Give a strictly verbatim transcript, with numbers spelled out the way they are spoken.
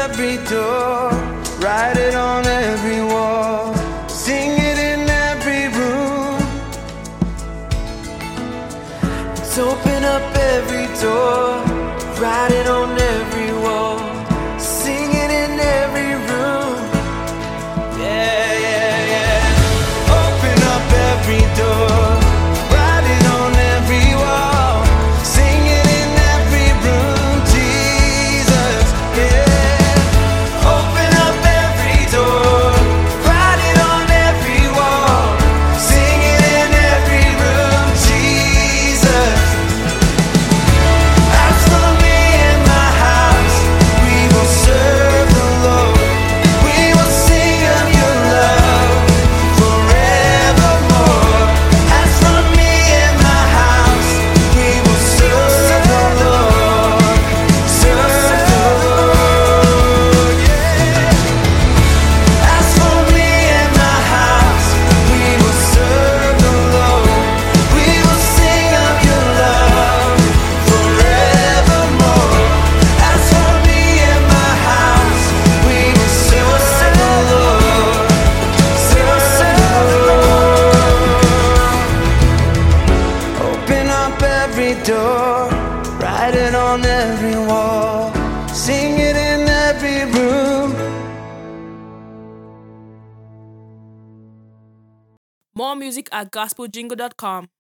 every door, write it on every wall, sing it in every room. Let's open up every door, write it on every wall, sing it in every room. Yeah, yeah, yeah. Open up every door, write it on every wall, sing it in every room. Jesus, yeah. Open up every door, write it on every wall, sing it in every room. Jesus. As for me and my house, we will serve the Lord. We will sing of your love forevermore. As for me and my house, we will serve the Lord. Serve the Lord, yeah. As for me and my house, we will serve the Lord. We will sing of your love forevermore. As for me and my house, we will serve the Lord. Serve the Lord. Open up every door, write it on every wall, sing it in every room. More music at gospel jingle dot com.